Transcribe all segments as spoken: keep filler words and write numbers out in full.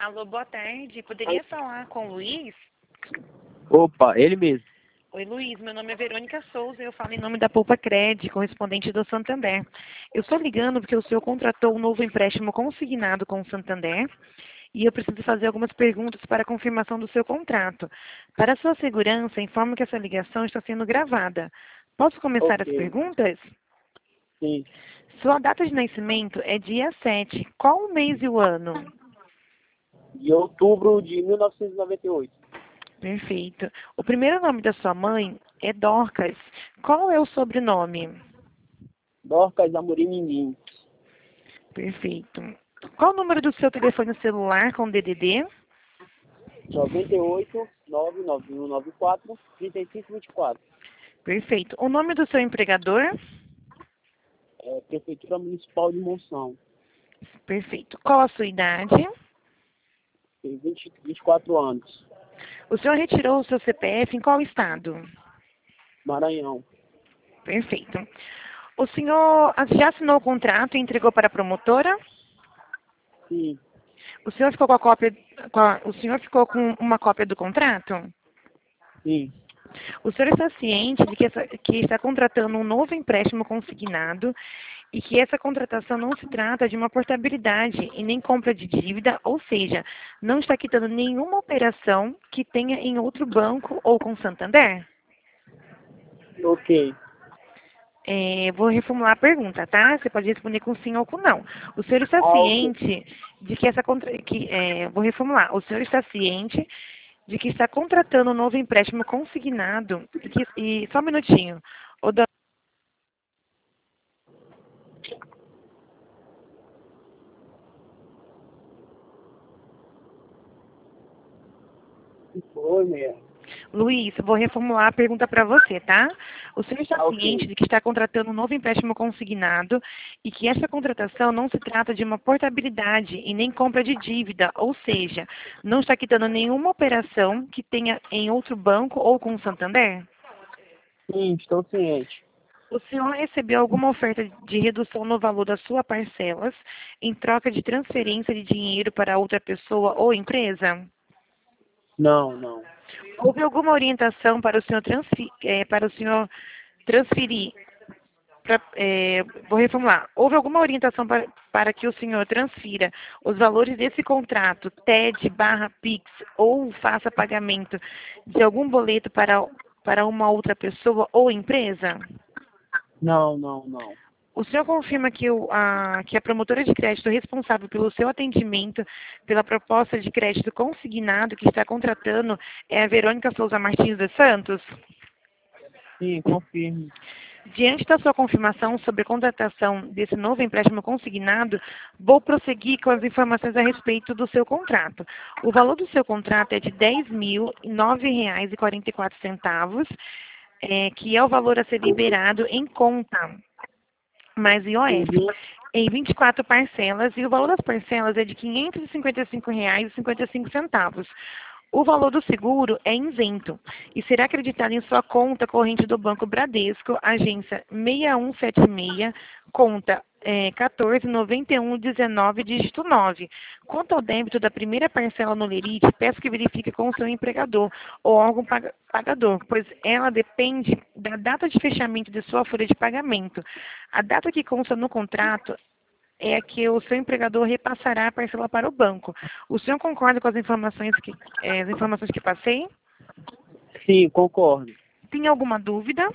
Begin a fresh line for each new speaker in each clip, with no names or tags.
Alô, boa tarde. Poderia falar com o Luiz?
Opa, ele mesmo.
Oi, Luiz. Meu nome é Verônica Souza e eu falo em nome da Poupa Cred, correspondente do Santander. Eu estou ligando porque o senhor contratou um novo empréstimo consignado com o Santander e eu preciso fazer algumas perguntas para a confirmação do seu contrato. Para sua segurança, informo que essa ligação está sendo gravada. Posso começar
Ok,
as perguntas?
sim.
Sua data de nascimento é dia sete. Qual o mês e o ano?
De outubro de mil novecentos e noventa e oito.
Perfeito. O primeiro nome da sua mãe é Dorcas. Qual é o sobrenome?
Dorcas Amorim Mindinho.
Perfeito. Qual o número do seu telefone celular com D D D?
noventa e oito, nove nove um nove quatro, trinta e cinco vinte e quatro.
Perfeito. O nome do seu empregador?
É, Prefeitura Municipal de Monção.
Perfeito. Qual a sua idade?
Tem vinte, vinte e quatro anos.
O senhor retirou o seu C P F em qual estado?
Maranhão.
Perfeito. O senhor já assinou o contrato e entregou para a promotora?
Sim,
O senhor ficou com a cópia, com a- o senhor ficou com uma cópia do contrato?
sim.
O senhor está ciente de que, essa- que está contratando um novo empréstimo consignado e que essa contratação não se trata de uma portabilidade e nem compra de dívida, ou seja, não está quitando nenhuma operação que tenha em outro banco ou com Santander?
Ok.
É, vou reformular a pergunta, tá? Você pode responder com sim ou com não. O senhor está
Ah, ok.
ciente de que essa contra... que, é, vou reformular. O senhor está ciente de que está contratando um novo empréstimo consignado e, que, e só um minutinho. O da...
Foi mesmo.
Luiz, vou reformular a pergunta para você, tá? O senhor está
Ah,
ciente
ok.
de que está contratando um novo empréstimo consignado e que essa contratação não se trata de uma portabilidade e nem compra de dívida, ou seja, não está quitando nenhuma operação que tenha em outro banco ou com o Santander?
Sim, estou ciente.
O senhor recebeu alguma oferta de redução no valor das suas parcelas em troca de transferência de dinheiro para outra pessoa ou empresa?
Não, não.
Houve alguma orientação para o senhor, transfi- eh, para o senhor transferir? Pra- eh, vou reformular. Houve alguma orientação para, para que o senhor transfira os valores desse contrato, T E D barra Pix, ou faça pagamento de algum boleto para, para uma outra pessoa ou empresa?
Não, não, não.
O senhor confirma que, o, a, que a promotora de crédito responsável pelo seu atendimento pela proposta de crédito consignado que está contratando é a Verônica Souza Martins dos Santos?
Sim, confirmo.
Diante da sua confirmação sobre a contratação desse novo empréstimo consignado, vou prosseguir com as informações a respeito do seu contrato. O valor do seu contrato é de dez mil e nove reais e quarenta e quatro centavos, é, que é o valor a ser liberado em conta mais I O F,
Uhum.
em vinte e quatro parcelas, e o valor das parcelas é de quinhentos e cinquenta e cinco reais e cinquenta e cinco centavos. O valor do seguro é isento e será acreditado em sua conta corrente do Banco Bradesco, agência seis um sete seis, conta é, quatorze, noventa e um, dezenove, dígito nove. Quanto ao débito da primeira parcela no Lerite, peço que verifique com o seu empregador ou órgão paga- pagador, pois ela depende da data de fechamento de sua folha de pagamento. A data que consta no contrato é que o seu empregador repassará a parcela para o banco. O senhor concorda com as informações que, eh, as informações que passei?
Sim, concordo.
Tem alguma dúvida?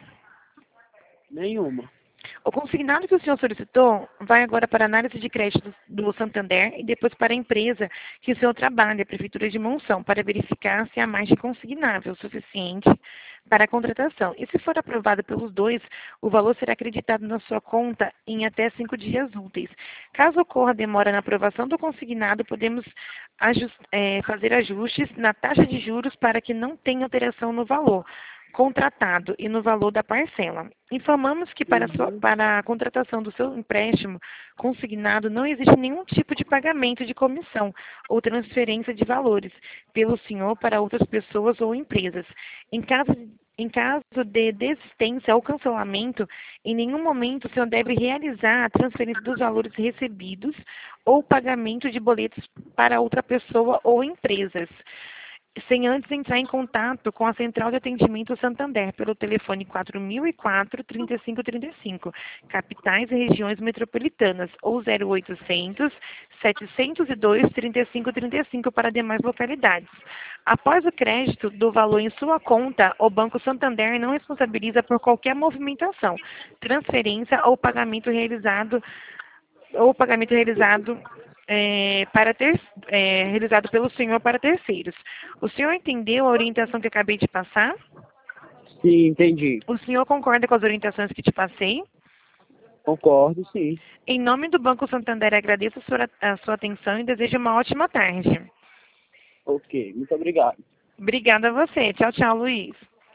Nenhuma.
O consignado que o senhor solicitou vai agora para a análise de crédito do Santander e depois para a empresa que o senhor trabalha, a Prefeitura de Monção, para verificar se a margem consignável o suficiente para a contratação. E se for aprovado pelos dois, o valor será acreditado na sua conta em até cinco dias úteis. Caso ocorra demora na aprovação do consignado, podemos ajus- eh, fazer ajustes na taxa de juros para que não tenha alteração no valor contratado e no valor da parcela. Informamos que para a, sua-
Uhum.
para a contratação do seu empréstimo consignado não existe nenhum tipo de pagamento de comissão ou transferência de valores pelo senhor para outras pessoas ou empresas. Em caso, Em caso de desistência ou cancelamento, em nenhum momento o senhor deve realizar a transferência dos valores recebidos ou pagamento de boletos para outra pessoa ou empresas, sem antes entrar em contato com a Central de Atendimento Santander pelo telefone quatro mil e quatro, trinta e cinco trinta e cinco, capitais e regiões metropolitanas, ou zero oitocentos, setecentos e dois, trinta e cinco trinta e cinco para demais localidades. Após o crédito do valor em sua conta, o Banco Santander não responsabiliza por qualquer movimentação, transferência ou pagamento realizado ou pagamento realizado é, para ter, é, realizado pelo senhor para terceiros. O senhor entendeu a orientação que acabei de passar?
Sim, entendi.
O senhor concorda com as orientações que te passei?
Concordo, sim.
Em nome do Banco Santander, agradeço a sua, a sua atenção e desejo uma ótima tarde.
Ok, muito obrigado.
Obrigada a você. Tchau, tchau, Luiz.